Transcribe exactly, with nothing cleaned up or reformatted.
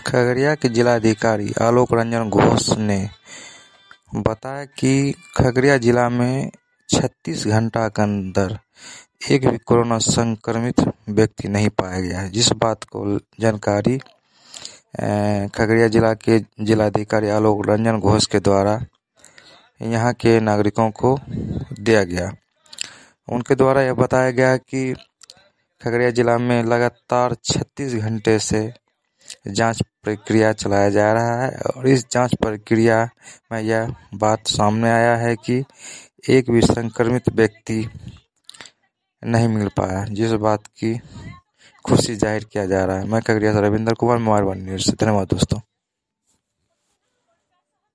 खगड़िया के जिलाधिकारी आलोक रंजन घोष ने बताया कि खगड़िया जिला में छत्तीस घंटा के अंदर एक भी कोरोना संक्रमित व्यक्ति नहीं पाया गया है, जिस बात को जानकारी खगड़िया जिला के जिलाधिकारी आलोक रंजन घोष के द्वारा यहाँ के नागरिकों को दिया गया। उनके द्वारा यह बताया गया कि खगड़िया जिला में लगातार छत्तीस घंटे से जांच प्रक्रिया चलाया जा रहा है और इस जांच प्रक्रिया में यह बात सामने आया है कि एक भी संक्रमित व्यक्ति नहीं मिल पाया, जिस बात की खुशी जाहिर किया जा रहा है। मैं खगड़िया से Ravindra Kumar, mobile one news से। धन्यवाद दोस्तों।